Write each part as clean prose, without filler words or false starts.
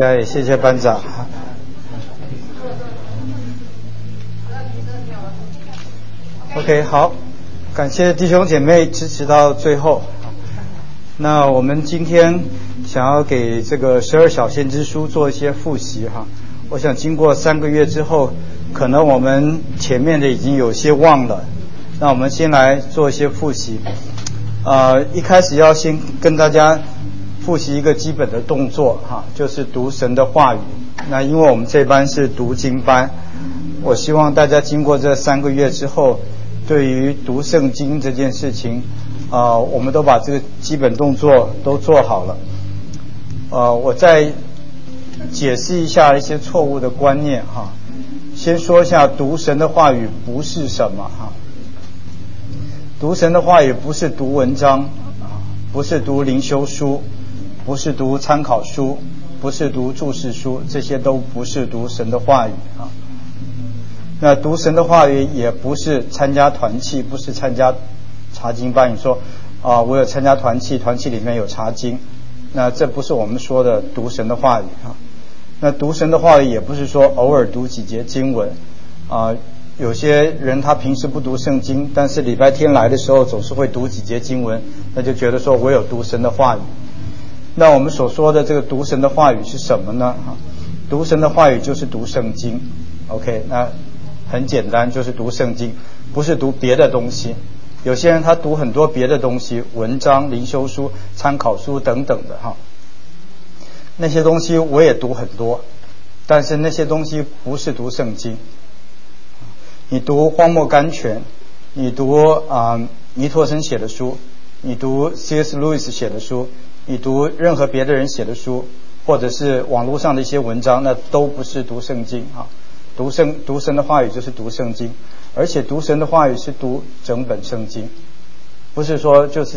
也谢谢班长。OK， 好，感谢弟兄姐妹支持到最后。那我们今天想要给这个12小先知书做一些复习哈。我想经过3个月之后，可能我们前面的已经有些忘了。那我们先来做一些复习。一开始要先跟大家复习一个基本的动作哈，就是读神的话语。那因为我们这班是读经班，我希望大家经过这3个月之后，对于读圣经这件事情，我们都把这个基本动作都做好了。我再解释一下一些错误的观念哈。先说一下读神的话语不是什么哈。读神的话语不是读文章，不是读灵修书，不是读参考书，不是读注释书，这些都不是读神的话语啊。那读神的话语也不是参加团契，不是参加查经班。你说我有参加团契，团契里面有查经，那这不是我们说的读神的话语啊。那读神的话语也不是说偶尔读几节经文有些人他平时不读圣经，但是礼拜天来的时候总是会读几节经文，那就觉得说我有读神的话语。那我们所说的这个读神的话语是什么呢？读神的话语就是读圣经。 OK， 那很简单，就是读圣经，不是读别的东西。有些人他读很多别的东西，文章、灵修书、参考书等等的那些东西我也读很多，但是那些东西不是读圣经。你读荒漠甘泉，你读尼托生写的书，你读 C.S. Lewis 写的书，你读任何别的人写的书，或者是网络上的一些文章，那都不是读圣经读神的话语就是读圣经，而且读神的话语是读整本圣经，不是说就是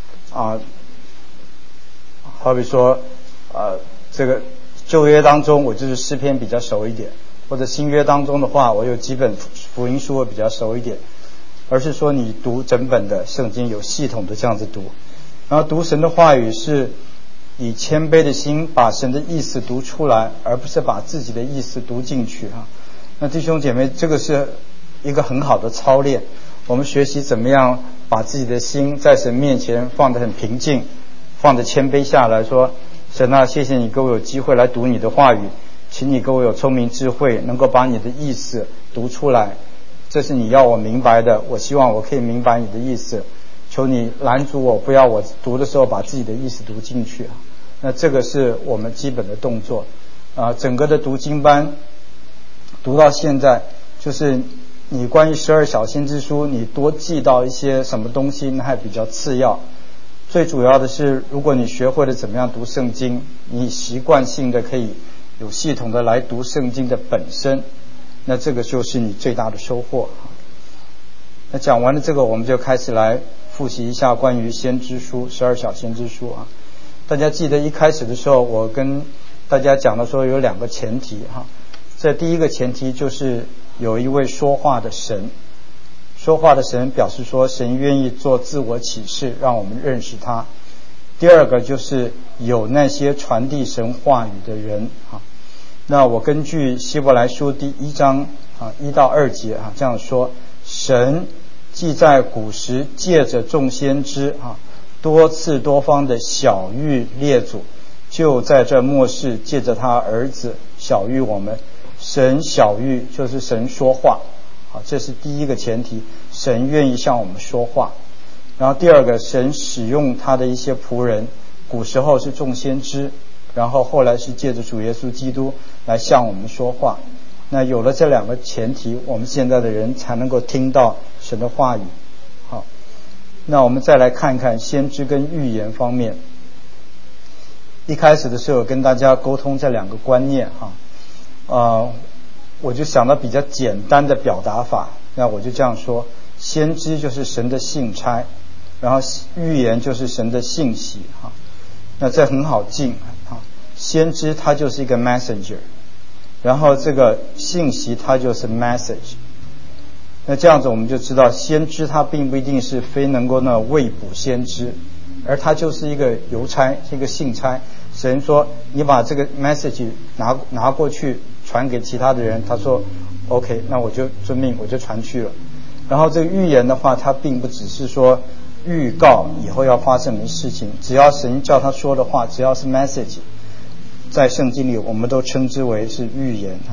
好比说这个旧约当中我就是诗篇比较熟一点，或者新约当中的话我有几本福音书我比较熟一点，而是说你读整本的圣经，有系统的这样子读。然后读神的话语是以谦卑的心把神的意思读出来，而不是把自己的意思读进去那弟兄姐妹，这个是一个很好的操练，我们学习怎么样把自己的心在神面前放得很平静，放得谦卑下来，说神啊，谢谢你给我有机会来读你的话语，请你给我有聪明智慧，能够把你的意思读出来，这是你要我明白的，我希望我可以明白你的意思，求你拦阻我，不要我读的时候把自己的意思读进去那这个是我们基本的动作整个的读经班读到现在，就是你关于12小先知书你多记到一些什么东西那还比较次要，最主要的是如果你学会了怎么样读圣经，你习惯性的可以有系统的来读圣经的本身，那这个就是你最大的收获那讲完了这个，我们就开始来复习一下关于先知书12小先知书大家记得一开始的时候我跟大家讲的说有2个前提这第一个前提就是有一位说话的神，说话的神表示说神愿意做自我启示让我们认识他。第二个就是有那些传递神话语的人那我根据希伯来书第1章1到2节这样说，神既在古时借着众先知多次多方的晓谕列祖，就在这末世借着他儿子晓谕我们。神晓谕就是神说话这是第一个前提，神愿意向我们说话。然后第二个，神使用他的一些仆人，古时候是众先知，然后后来是借着主耶稣基督来向我们说话。那有了这2个前提，我们现在的人才能够听到神的话语那我们再来看看先知跟预言方面。一开始的时候跟大家沟通这2个观念我就想到比较简单的表达法，那我就这样说，先知就是神的信差，然后预言就是神的信息那这很好记先知他就是一个 messenger， 然后这个信息它就是 message。 那这样子我们就知道先知他并不一定是非能够喂补先知，而他就是一个邮差，是一个信差， 神说你把这个 message 拿过去传给其他的人，他说 OK， 那我就遵命，我就传去了。然后这个预言的话，它并不只是说预告以后要发生的事情，只要神叫他说的话，只要是 message， 在圣经里我们都称之为是预言啊。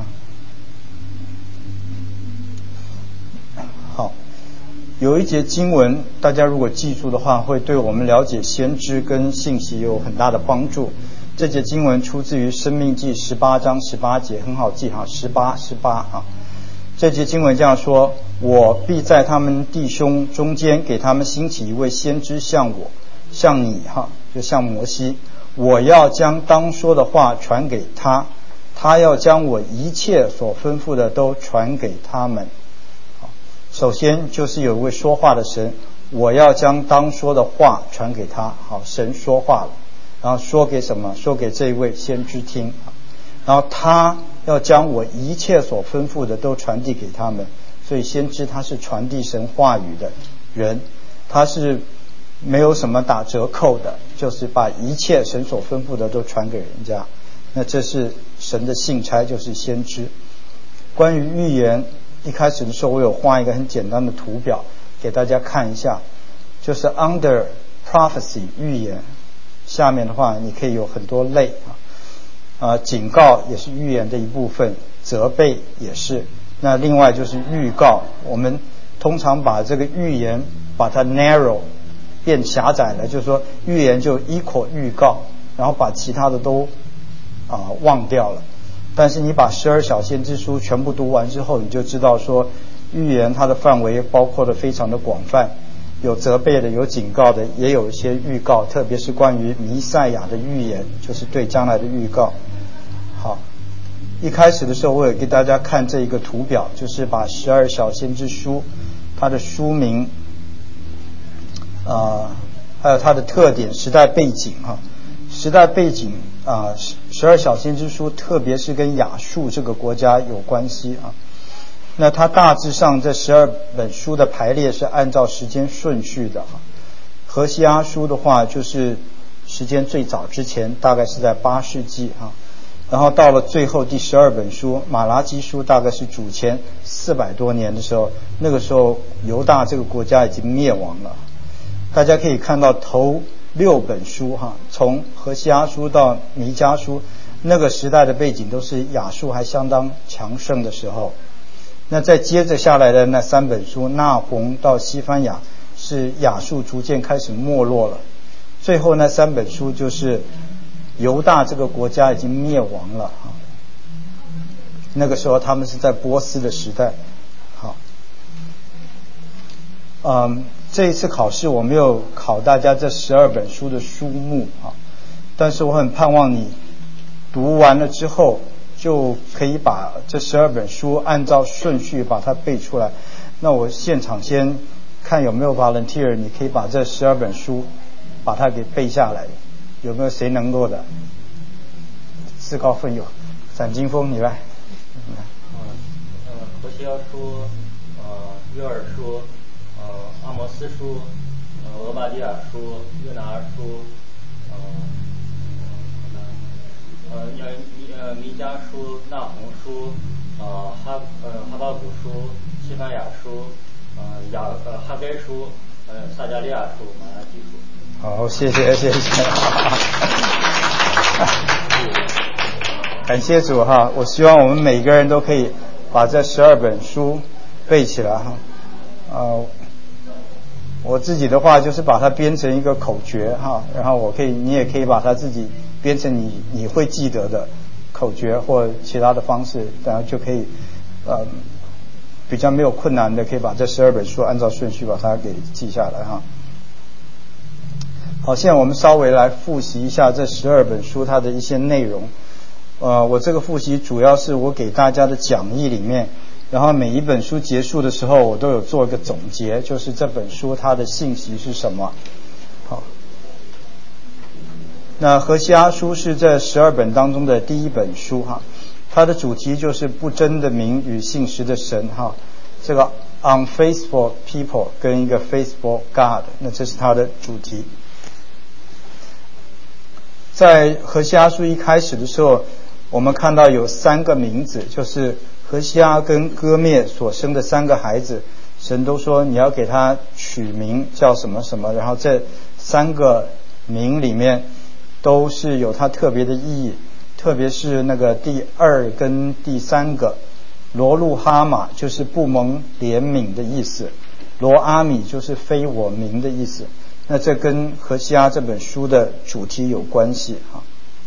好，有一节经文，大家如果记住的话，会对我们了解先知跟信息有很大的帮助。这节经文出自于申命记18章18节，很好记哈，18啊。这节经文这样说：我必在他们弟兄中间给他们兴起一位先知，像我，像你哈，就像摩西。我要将当说的话传给他，他要将我一切所吩咐的都传给他们。首先就是有一位说话的神，我要将当说的话传给他。好，神说话了，然后说给什么？说给这一位先知听。然后他要将我一切所吩咐的都传递给他们。所以先知他是传递神话语的人，他是没有什么打折扣的，就是把一切神所吩咐的都传给人家。那这是神的信差，就是先知。关于预言，一开始的时候我有画一个很简单的图表给大家看一下，就是 under prophecy 预言，下面的话你可以有很多类警告也是预言的一部分，责备也是。那另外就是预告，我们通常把这个预言把它 narrow 变狭窄了，就是说预言就equal预告，然后把其他的都忘掉了。但是你把12小先知书全部读完之后，你就知道说预言它的范围包括的非常的广泛，有责备的，有警告的，也有一些预告，特别是关于弥赛亚的预言，就是对将来的预告。好，一开始的时候我有给大家看这一个图表，就是把12小先知书它的书名还有它的特点、时代背景时代背景12小先知书特别是跟亚述这个国家有关系那它大致上这12本书的排列是按照时间顺序的何西阿书的话就是时间最早之前，大概是在8世纪然后到了最后第12本书马拉基书，大概是主前400多年的时候，那个时候犹大这个国家已经灭亡了。大家可以看到头6本书从何西阿书到弥迦书，那个时代的背景都是亚述还相当强盛的时候。那再接着下来的那3本书那鸿到西番雅，是亚述逐渐开始没落了。最后那3本书就是犹大这个国家已经灭亡了那个时候他们是在波斯的时代。好，这一次考试我没有考大家这12本书的书目但是我很盼望你读完了之后就可以把这12本书按照顺序把它背出来。那我现场先看有没有 volunteer， 你可以把这12本书把它给背下来，有没有谁能够的？自告奋勇，展金峰你来。 何西阿书，约珥书，阿摩斯书，俄巴底亚书，约拿书，弥迦书，那鸿书，哈巴谷书，西番雅书，哈该书，撒迦利亚书，马拉基书。 好，谢谢感谢主我希望我们每个人都可以把这12本书背起来我自己的话就是把它编成一个口诀然后你也可以把它自己编成你会记得的口诀或其他的方式，然后就可以比较没有困难的可以把这12本书按照顺序把它给记下来好，现在我们稍微来复习一下这12本书它的一些内容。我这个复习主要是我给大家的讲义里面，然后每一本书结束的时候我都有做一个总结，就是这本书它的信息是什么。好，那何西阿书是这12本当中的第一本书它的主题就是不真的名与信实的神这个 unfaithful people 跟一个 faithful God， 那这是它的主题。 在何西阿书一开始的时候，我们看到有3个名字，就是何西阿跟歌灭所生的3个孩子，神都说你要给他取名叫什么什么，然后这3个名里面都是有它特别的意义，特别是那个第2跟第3个罗路哈马就是不蒙怜悯的意思，罗阿米就是非我名的意思。那这跟何西阿这本书的主题有关系哈。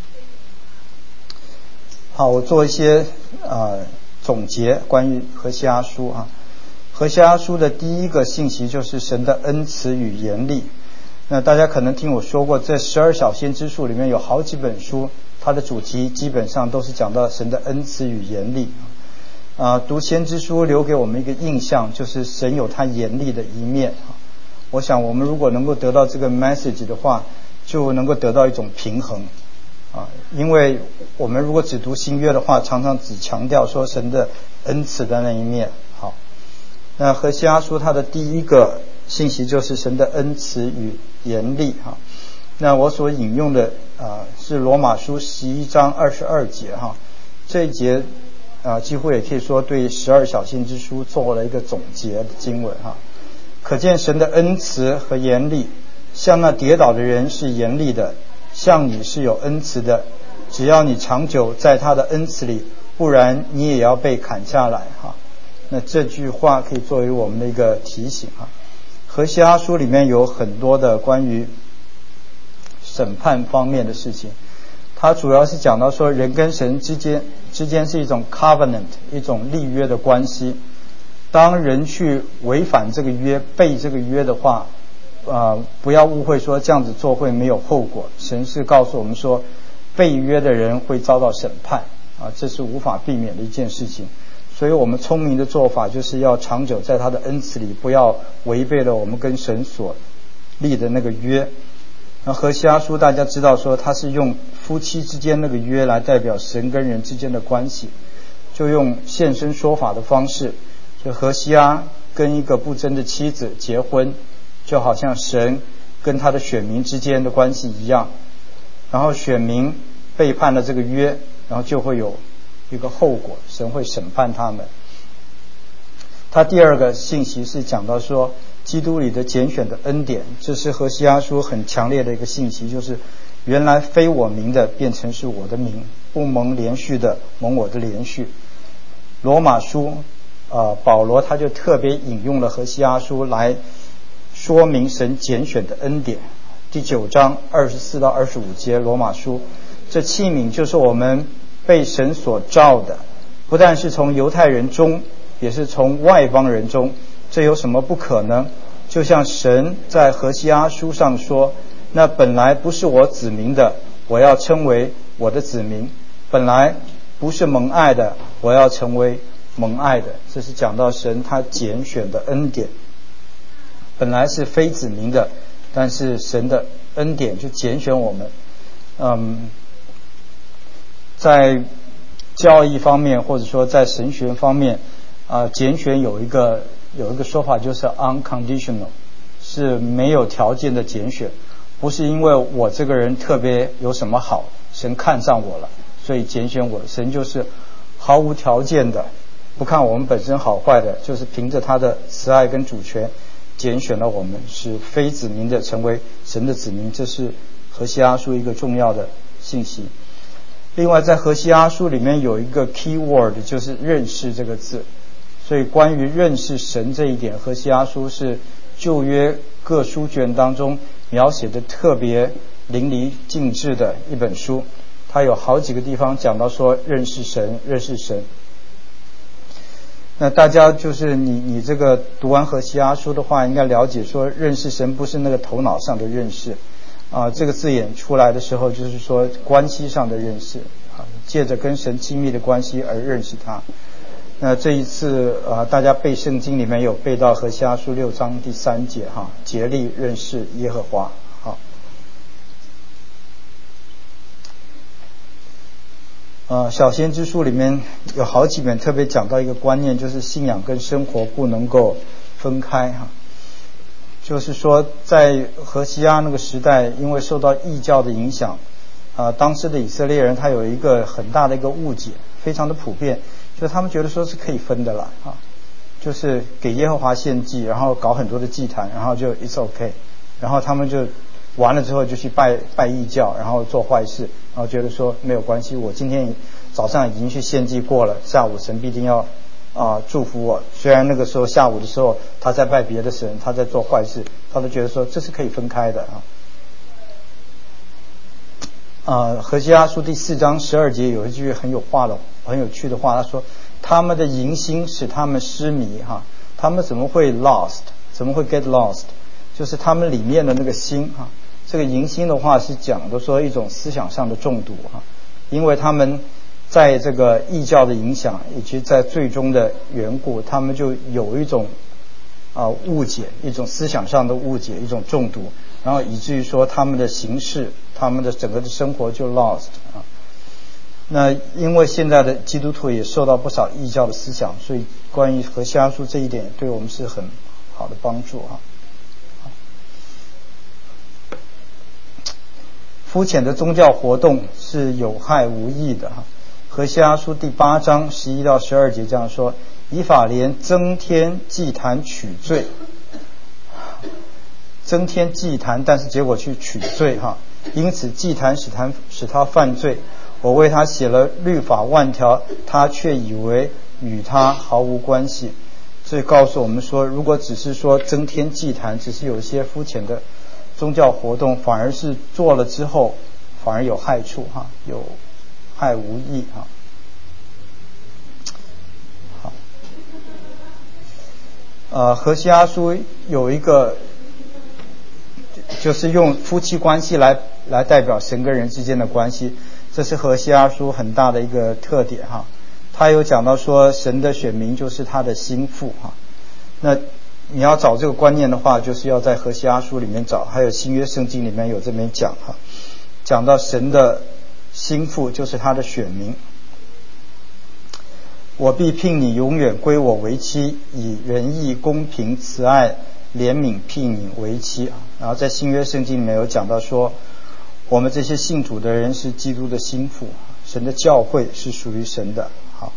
好，我做一些总结关于何西阿书啊。何西阿书的第一个信息就是神的恩慈与严厉。那大家可能听我说过，这12小先知书里面有好几本书，它的主题基本上都是讲到神的恩慈与严厉。读先知书留给我们一个印象，就是神有他严厉的一面。我想我们如果能够得到这个 message 的话，就能够得到一种平衡因为我们如果只读新约的话，常常只强调说神的恩慈的那一面。好，那何西阿书它的第一个信息就是神的恩慈与严厉那我所引用的是罗马书11章22节这一节几乎也可以说对12小先知书做了一个总结的经文可见神的恩慈和严厉，向那跌倒的人是严厉的，向你是有恩慈的，只要你长久在他的恩慈里，不然你也要被砍下来那这句话可以作为我们的一个提醒何西阿书里面有很多的关于审判方面的事情，它主要是讲到说人跟神之间是一种 covenant， 一种立约的关系。当人去违反这个约，背这个约的话不要误会说这样子做会没有后果。神是告诉我们说背约的人会遭到审判这是无法避免的一件事情。所以我们聪明的做法就是要长久在他的恩慈里，不要违背了我们跟神所立的那个约。那何西阿书大家知道说他是用夫妻之间那个约来代表神跟人之间的关系，就用现身说法的方式，就何西阿跟一个不贞的妻子结婚，就好像神跟他的选民之间的关系一样，然后选民背叛了这个约，然后就会有一个后果，神会审判他们。他第二个信息是讲到说基督里的拣选的恩典，这是何西阿书很强烈的一个信息，就是原来非我名的变成是我的名，不蒙连续的蒙我的连续。罗马书保罗他就特别引用了何西阿书来说明神拣选的恩典。第9章24到25节罗马书，这器皿就是我们被神所召的，不但是从犹太人中，也是从外邦人中，这有什么不可呢？就像神在何西阿书上说，那本来不是我子民的，我要称为我的子民；本来不是蒙爱的，我要成为蒙爱的。这是讲到神他拣选的恩典。本来是非子民的，但是神的恩典就拣选我们。在教义方面或者说在神学方面拣选有一个说法，就是 unconditional， 是没有条件的拣选，不是因为我这个人特别有什么好，神看上我了所以拣选我，神就是毫无条件的，不看我们本身好坏的，就是凭着他的慈爱跟主权拣选了我们，使非子民的成为神的子民。这是何西阿书一个重要的信息。另外在何西阿书里面有一个 key word， 就是认识这个字，所以关于认识神这一点，何西阿书是旧约各书卷当中描写的特别淋漓尽致的一本书。它有好几个地方讲到说认识神，认识神。那大家就是你这个读完何西阿书的话，应该了解说认识神不是那个头脑上的认识这个字眼出来的时候，就是说关系上的认识借着跟神亲密的关系而认识他。那这一次大家背圣经里面有背到何西阿书6章第3节竭力认识耶和华。小先知书里面有好几本特别讲到一个观念，就是信仰跟生活不能够分开就是说在何西阿那个时代，因为受到异教的影响当时的以色列人他有一个很大的一个误解，非常的普遍，就是他们觉得说是可以分的了啊，就是给耶和华献祭，然后搞很多的祭坛，然后就 it's okay， 然后他们就完了之后就去拜异教，然后做坏事，然后觉得说没有关系，我今天早上已经去献祭过了，下午神必定要祝福我。虽然那个时候下午的时候他在拜别的神，他在做坏事，他都觉得说这是可以分开的何西阿书第4章12节有一句很有趣的话，他说他们的淫心使他们失迷他们怎么会 lost， 怎么会 get lost， 就是他们里面的那个心这个淫心的话是讲的说一种思想上的中毒因为他们在这个异教的影响以及在最终的缘故，他们就有一种误解，一种思想上的误解，一种中毒，然后以至于说他们的行事，他们的整个的生活就 lost 那因为现在的基督徒也受到不少异教的思想，所以关于何西阿书这一点对我们是很好的帮助肤浅的宗教活动是有害无益的何西阿书第8章11到12节这样说：以法莲增添祭坛取罪，增添祭坛，但是结果去取罪因此祭坛使他犯罪。我为他写了律法万条，他却以为与他毫无关系。这告诉我们说，如果只是说增添祭坛，只是有一些肤浅的宗教活动，反而是做了之后反而有害处有害无益何西阿书有一个就是用夫妻关系来代表神跟人之间的关系，这是何西阿书很大的一个特点他有讲到说神的选民就是他的心腹那你要找这个观念的话，就是要在何西阿书里面找，还有新约圣经里面有这边讲讲到神的心腹就是他的选民。我必聘你永远归我为妻，以仁义公平慈爱怜悯聘你为妻然后在新约圣经里面有讲到说，我们这些信主的人是基督的心腹，神的教会是属于神的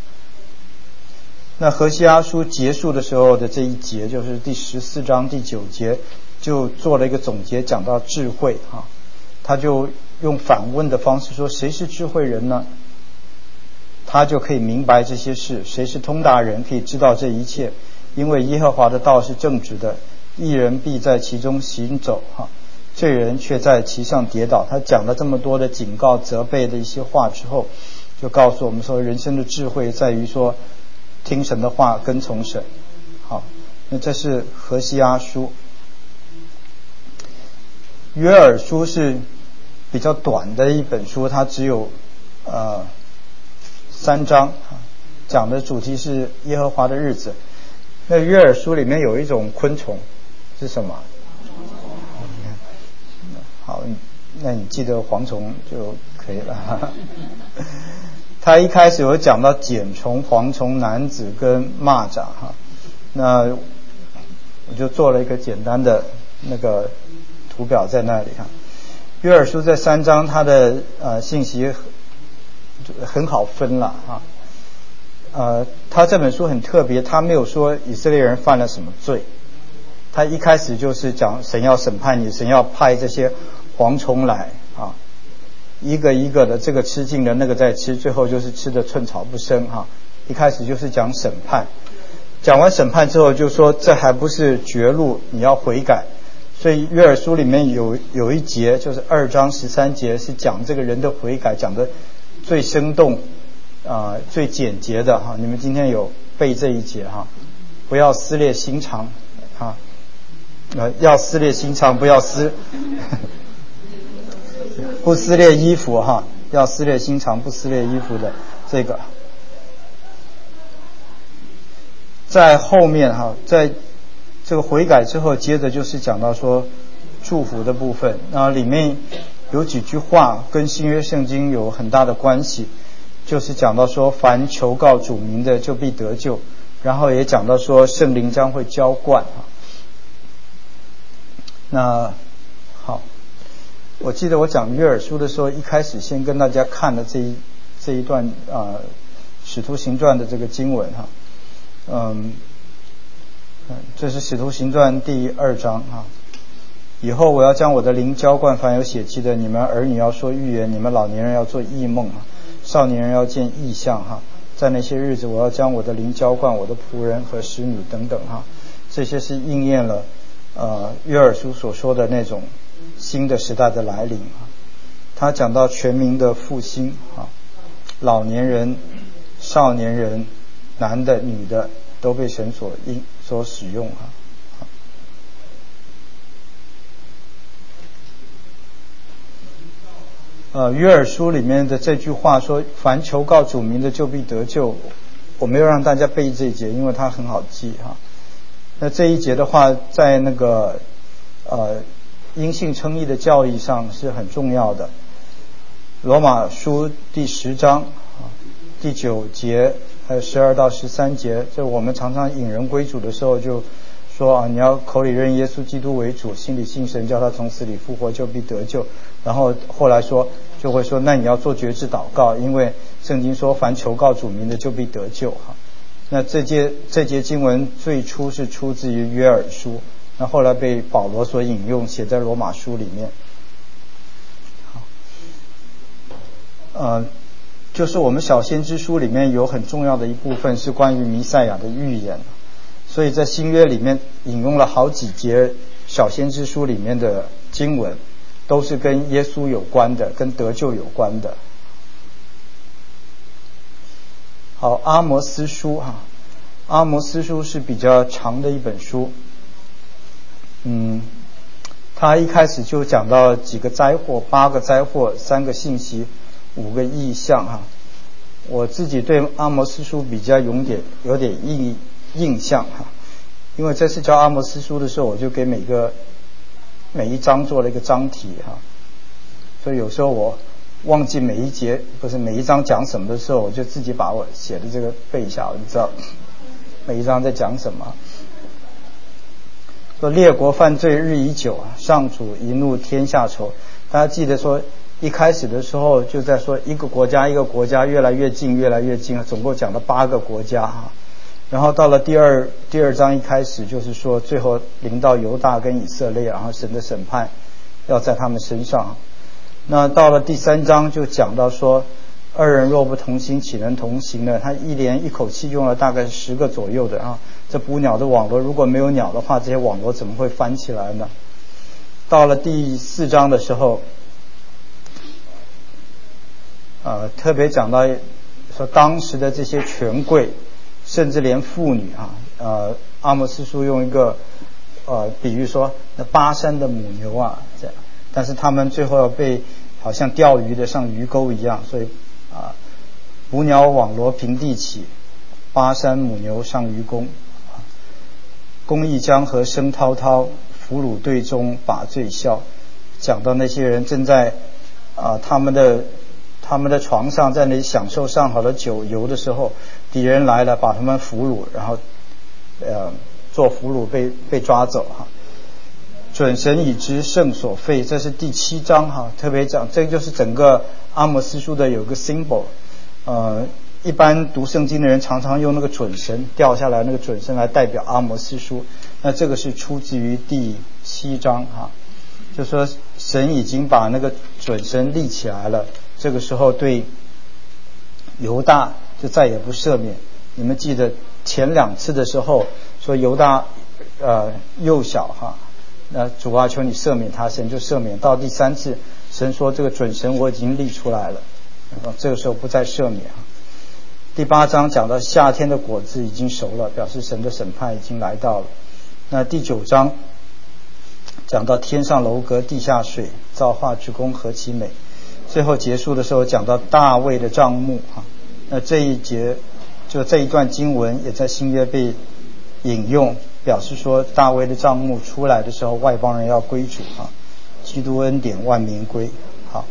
那何西阿书结束的时候的这一节，就是第14章第9节，就做了一个总结，讲到智慧他就用反问的方式说，谁是智慧人呢？他就可以明白这些事。谁是通达人，可以知道这一切？因为耶和华的道是正直的，义人必在其中行走罪人却在其上跌倒。他讲了这么多的警告责备的一些话之后，就告诉我们说，人生的智慧在于说听神的话，跟从神那这是何西阿书。约珥书是比较短的一本书，它只有3章讲的主题是耶和华的日子。那约珥书里面有一种昆虫是什么？好，那你记得蝗虫就可以了他一开始有讲到茧虫、蝗虫、男子跟蚂蚱那我就做了一个简单的那个图表在那里约珥书在3章它的信息很好分了他这本书很特别，他没有说以色列人犯了什么罪，他一开始就是讲神要审判你，神要派这些蝗虫来一个一个的，这个吃尽了那个再吃，最后就是吃的寸草不生一开始就是讲审判，讲完审判之后就说这还不是绝路，你要悔改。所以约珥书里面有一节就是2章13节是讲这个人的悔改，讲的最生动最简洁的你们今天有背这一节不要撕裂心肠要撕裂心肠，不要不撕裂衣服要撕裂心肠不撕裂衣服的这个。在后面在这个悔改之后，接着就是讲到说祝福的部分，那里面有几句话跟新约圣经有很大的关系，就是讲到说凡求告主名的就必得救，然后也讲到说圣灵将会浇灌那好， 我记得我讲约珥书的时候，一开始先跟大家看了这一段使徒行传的这个经文哈，这是使徒行传第2章哈。以后我要将我的灵浇灌凡有血气的，你们儿女要说预言，你们老年人要做异梦啊，少年人要见异象哈。在那些日子，我要将我的灵浇灌我的仆人和使女等等哈。这些是应验了约珥书所说的那种新的时代的来临啊。他讲到全民的复兴啊，老年人、少年人、男的、女的都被神所使用啊。约珥书里面的这句话说凡求告主名的就必得救，我没有让大家背这一节，因为它很好记哈。那这一节的话在那个因信称义的教义上是很重要的。罗马书第10章第9节还有12到13节，这我们常常引人归主的时候就说你要口里认耶稣基督为主，心里信神叫他从死里复活，就必得救。然后后来就会说那你要做决志祷告，因为圣经说凡求告主名的就必得救哈。那这节经文最初是出自于约珥书，那后来被保罗所引用，写在罗马书里面。就是我们小先知书里面有很重要的一部分是关于弥赛亚的预言，所以在新约里面引用了好几节小先知书里面的经文，都是跟耶稣有关的，跟得救有关的。好，阿摩司书哈，阿摩司书是比较长的一本书，他一开始就讲到几个灾祸，8个灾祸，3个信息，5个异象哈。我自己对阿摩司书比较有点印象哈，因为这次教阿摩司书的时候，我就给每一章做了一个章题哈，所以有时候我忘记每一章讲什么的时候，我就自己把我写的这个背一下，我就知道每一章在讲什么。说列国犯罪日已久啊，上主一怒天下愁。大家记得说一开始的时候就在说一个国家一个国家越来越近越来越近，总共讲了8个国家哈。然后到了第二章一开始就是说最后临到犹大跟以色列，然后神的审判要在他们身上。那到了第3章就讲到说2人若不同心岂能同行呢？他一口气用了大概10个左右的啊。这捕鸟的网罗如果没有鸟的话，这些网罗怎么会翻起来呢？到了第4章的时候特别讲到说当时的这些权贵甚至连妇女阿摩司书用一个比喻说那巴珊的母牛这样，但是他们最后要被好像钓鱼的上鱼钩一样，所以捕鸟网罗平地起，巴珊母牛上鱼钩，公义江河声滔滔，俘虏队中把罪消。讲到那些人正在他们的床上在那里享受上好的酒油的时候，敌人来了把他们俘虏，然后做俘虏被抓走哈。准神已知圣所废，这是第7章哈，特别讲这就是整个阿摩司书的有个 symbol。一般读圣经的人常常用那个准神掉下来那个准神来代表阿摩司书，那这个是出自于第7章哈，就说神已经把那个准神立起来了，这个时候对犹大就再也不赦免。你们记得前2次的时候说犹大幼小哈，那主啊求你赦免他，神就赦免。到第3次神说这个准神我已经立出来了，这个时候不再赦免。第8章讲到夏天的果子已经熟了，表示神的审判已经来到了。那第9章讲到天上楼阁地下水，造化之功何其美。最后结束的时候讲到大卫的帐幕那这一节就这一段经文也在新约被引用，表示说大卫的帐幕出来的时候外邦人要归主基督恩典万民归。好，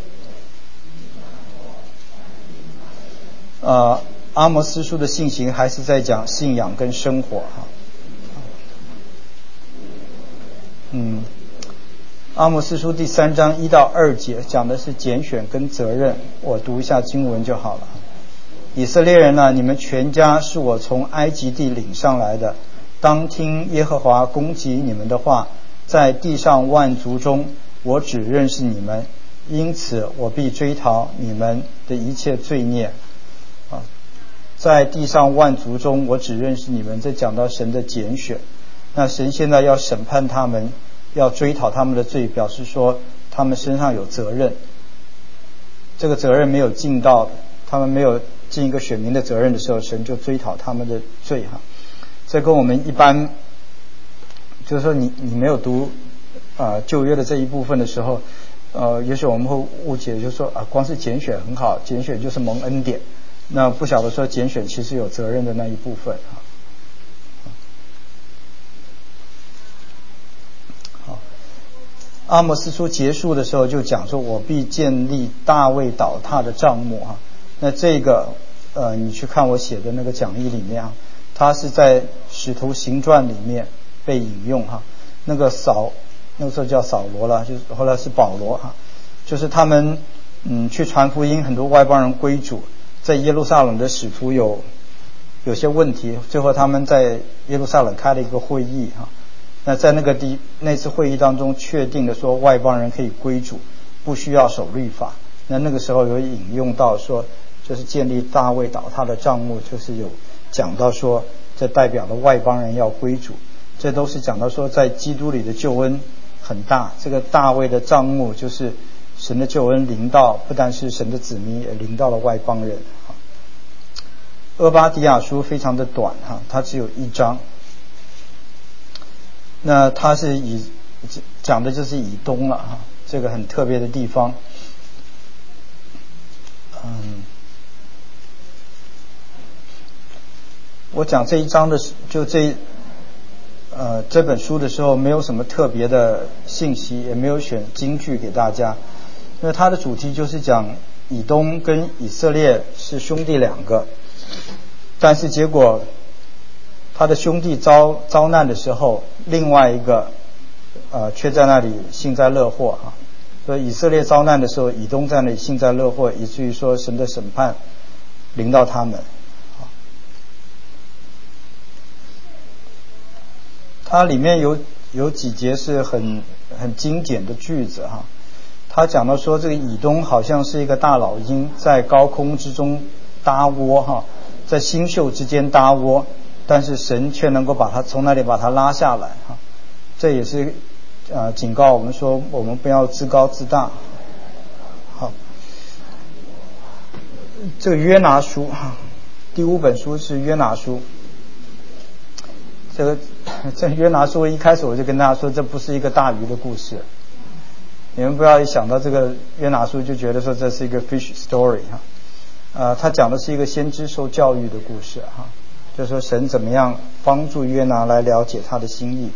阿摩司书的信息还是在讲信仰跟生活阿摩司书第3章1到2节讲的是拣选跟责任，我读一下经文就好了。以色列人啊，你们全家是我从埃及地领上来的，当听耶和华攻击你们的话，在地上万族中，我只认识你们，因此我必追讨你们的一切罪孽。在地上万族中，我只认识你们，这讲到神的拣选。那神现在要审判他们，要追讨他们的罪，表示说他们身上有责任。这个责任没有尽到，他们没有尽一个选民的责任的时候，神就追讨他们的罪哈。这跟我们一般，就是说你没有读旧约的这一部分的时候，也许我们会误解，就是说光是拣选很好，拣选就是蒙恩典，那不晓得说拣选其实有责任的那一部分哈。好，阿摩司书结束的时候就讲说，我必建立大卫倒塌的帐幕哈。那这个你去看我写的那个讲义里面啊，它是在使徒行传里面被引用哈。那个那个时候叫扫罗了，就是后来是保罗哈，就是他们去传福音，很多外邦人归主，在耶路撒冷的使徒有些问题，最后他们在耶路撒冷开了一个会议哈。那在那次会议当中确定的说，外邦人可以归主，不需要守律法。那个时候有引用到说，就是建立大卫倒塌的帐幕，就是有讲到说，这代表了外邦人要归主，这都是讲到说在基督里的救恩很大。这个大卫的帐幕就是神的救恩临到，不但是神的子民，也临到了外邦人。俄巴底亚书非常的短哈，它只有1章。那它是讲的就是以东了哈，这个很特别的地方。我讲这一章的就这本书的时候，没有什么特别的信息，也没有选金句给大家，因为它的主题就是讲以东跟以色列是兄弟2个，但是结果他的兄弟遭难的时候，另外一个却在那里幸灾乐祸哈。所以以色列遭难的时候，以东在那里幸灾乐祸，以至于说神的审判临到他们。它里面有几节是很经典的句子哈。他讲到说，这个以东好像是一个大老鹰，在高空之中搭窝哈，在星宿之间搭窝，但是神却能够从那里把它拉下来哈。这也是警告我们说，我们不要自高自大。好，这个约拿书第5本书是约拿书。这约拿书一开始我就跟大家说，这不是一个大鱼的故事。你们不要一想到这个约拿书就觉得说这是一个 fish story 哈。他讲的是一个先知受教育的故事哈，就是说神怎么样帮助约拿来了解他的心意。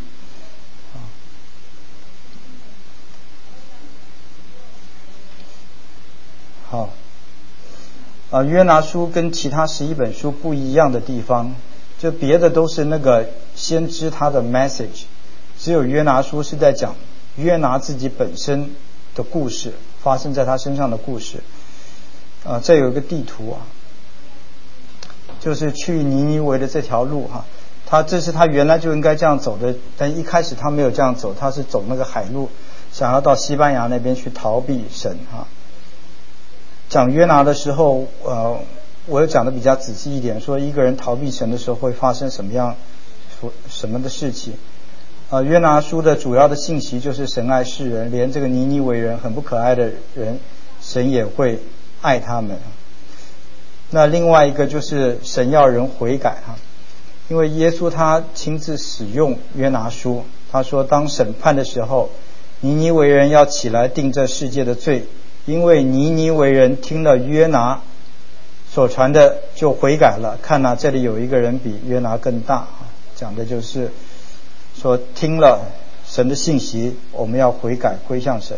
好，约拿书跟其他11本书不一样的地方，就别的都是那个先知他的 message， 只有约拿书是在讲约拿自己本身的故事，发生在他身上的故事。这有一个地图啊，就是去尼尼微的这条路哈，这是他原来就应该这样走的，但一开始他没有这样走，他是走那个海路，想要到西班牙那边去逃避神哈。讲约拿的时候，我有讲的比较仔细一点，说一个人逃避神的时候会发生什么的事情。约拿书的主要的信息就是神爱世人，连这个尼尼微人很不可爱的人，神也会爱他们。那另外一个就是神要人悔改哈，因为耶稣他亲自使用约拿书，他说当审判的时候，尼尼微人要起来定这世界的罪，因为尼尼微人听了约拿所传的就悔改了。看这里有一个人比约拿更大，讲的就是说听了神的信息，我们要悔改归向神。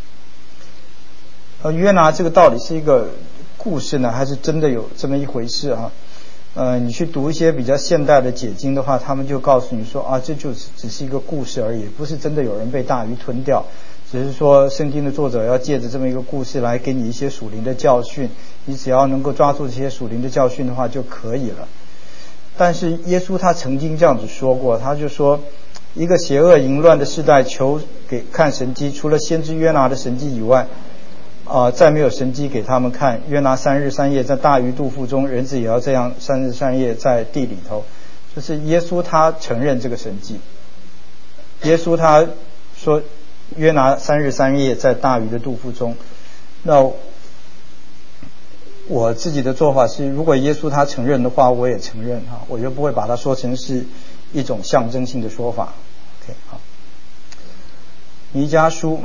约拿这个到底是一个故事呢，还是真的有这么一回事啊？你去读一些比较现代的解经的话，他们就告诉你说这就只是一个故事而已，不是真的有人被大鱼吞掉， 只是说圣经的作者要借着这么一个故事来给你一些属灵的教训，你只要能够抓住这些属灵的教训的话就可以了。但是耶稣他曾经这样子说过，他就说一个邪恶淫乱的世代求给看神迹，除了先知约拿的神迹以外再没有神迹给他们看。约拿3日3夜在大鱼肚腹中，人子也要这样3日3夜在地里头。就是耶稣他承认这个神迹，耶稣他说约拿3日3夜在大鱼的肚腹中。那我自己的做法是，如果耶稣他承认的话，我也承认我就不会把它说成是一种象征性的说法。 OK， 好，弥迦书，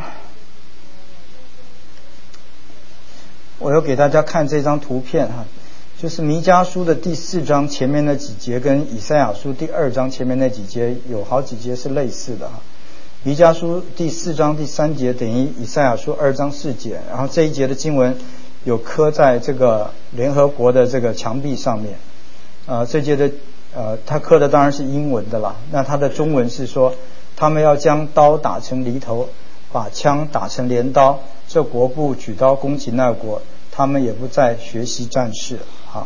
我要给大家看这张图片就是弥迦书的第4章前面那几节跟以赛亚书第2章前面那几节有好几节是类似的弥迦书第4章第3节等于以赛亚书2章4节，然后这一节的经文有刻在这个联合国的这个墙壁上面。这节的他刻的当然是英文的啦，那他的中文是说，他们要将刀打成犁头，把枪打成镰刀，这国不举刀攻击那国，他们也不再学习战事。好，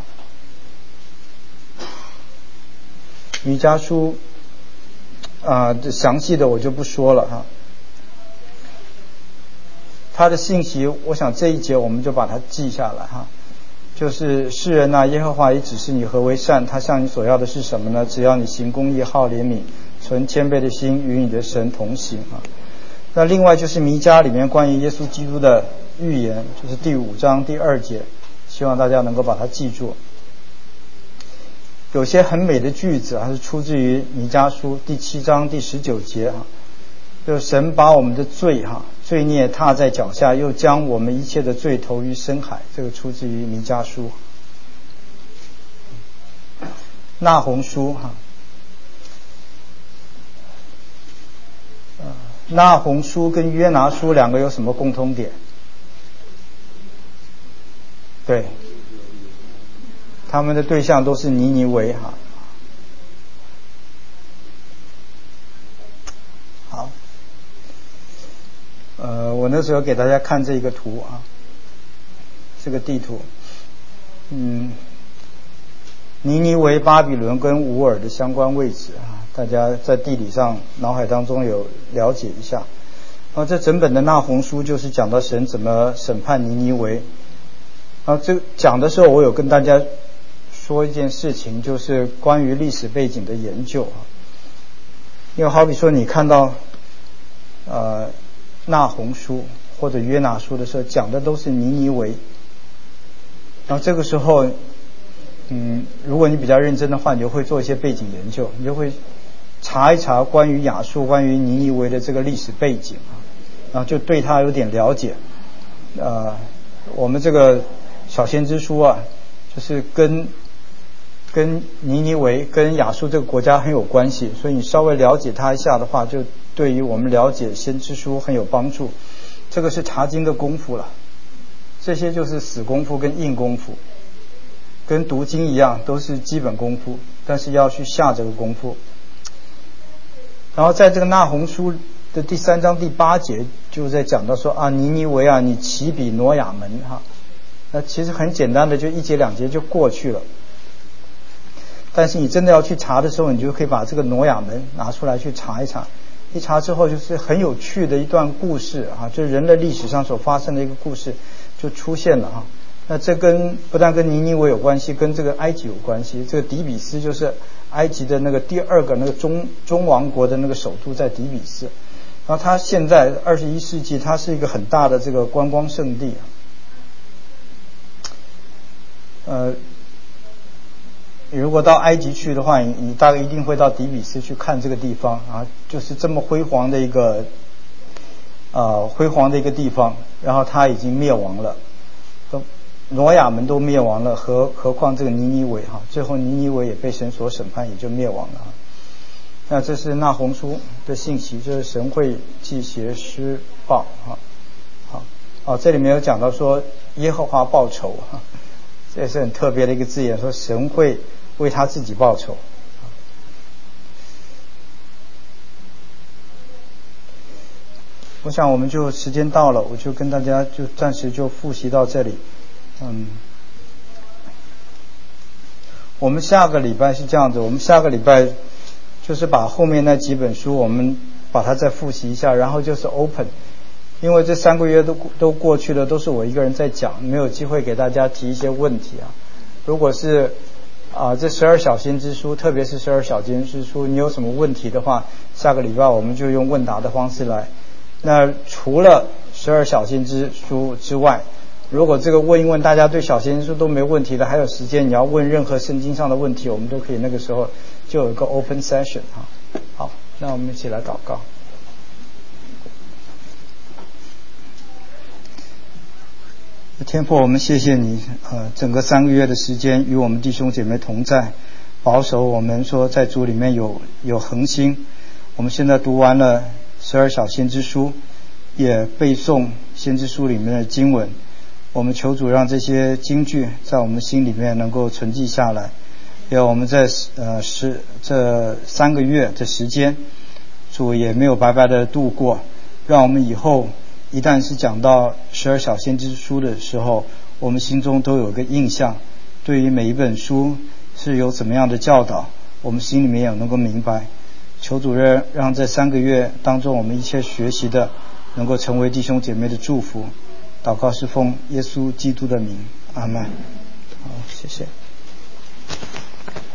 弥迦书详细的我就不说了他的信息我想这一节我们就把它记下来就是世人耶和华已指示你何为善，他向你所要的是什么呢？只要你行公义，好怜悯，存谦卑的心，与你的神同行那另外就是弥迦里面关于耶稣基督的预言，就是第5章第2节，希望大家能够把它记住。有些很美的句子是出自于弥迦书第7章第19节就是神把我们的罪孽踏在脚下，又将我们一切的罪投于深海，这个出自于弥迦书。那鸿书那鸿书跟约拿书两个有什么共通点？对，他们的对象都是尼尼微好，我那时候给大家看这个图这个地图，尼尼微、巴比伦跟乌尔的相关位置大家在地理上脑海当中有了解一下。这整本的那鸿书就是讲到神怎么审判尼尼微。这讲的时候我有跟大家说一件事情，就是关于历史背景的研究因为好比说你看到那鸿书或者约拿书的时候，讲的都是尼尼微，然后这个时候如果你比较认真的话，你就会做一些背景研究，你就会查一查关于亚述关于尼尼微的这个历史背景然后就对他有点了解。我们这个小先知书就是跟尼尼微跟亚述这个国家很有关系，所以你稍微了解它一下的话，就对于我们了解先知书很有帮助。这个是查经的功夫了，这些就是死功夫跟硬功夫，跟读经一样，都是基本功夫，但是要去下这个功夫。然后在这个那鸿书的第3章第8节就在讲到说尼尼微你岂比挪亚门那其实很简单的，就1节2节就过去了。但是你真的要去查的时候，你就可以把这个挪亚门拿出来去查一查，一查之后就是很有趣的一段故事就是人类历史上所发生的一个故事就出现了那这不但跟尼尼微有关系，跟这个埃及有关系。这个底比斯就是埃及的那个第2个那个中王国的那个首都在底比斯，然后它现在21世纪它是一个很大的这个观光胜地如果到埃及去的话，你大概一定会到底比斯去看这个地方就是这么辉煌的一个地方，然后它已经灭亡了，挪亚门都灭亡了，何况这个尼尼微最后尼尼微也被神所审判，也就灭亡了那这是那鸿书的信息，就是神会记邪施报这里面有讲到说耶和华报仇这也是很特别的一个字眼，说神会为他自己报仇。 我想我们就时间到了，我就跟大家就暂时就复习到这里。我们下个礼拜是这样子，我们下个礼拜就是把后面那几本书我们把它再复习一下，然后就是 open， 因为这3个月都过去了，都是我一个人在讲，没有机会给大家提一些问题啊。如果是这12小先知书，特别是12小先知书，你有什么问题的话，下个礼拜我们就用问答的方式来。那除了12小先知书之外，如果这个问一问大家对小先知书都没问题的，还有时间你要问任何圣经上的问题，我们都可以那个时候就有一个 open session 哈。好，那我们一起来祷告。天父，我们谢谢你，整个3个月的时间与我们弟兄姐妹同在，保守我们说在主里面有恒心。我们现在读完了12小先知书，也背诵先知书里面的经文。我们求主让这些经句在我们心里面能够存记下来，因为我们在这3个月的时间，主也没有白白的度过，让我们以后一旦是讲到12小先知书的时候，我们心中都有个印象，对于每一本书是有怎么样的教导，我们心里面也能够明白。求主任让这3个月当中我们一切学习的能够成为弟兄姐妹的祝福。祷告是奉耶稣基督的名，阿们。好，谢谢。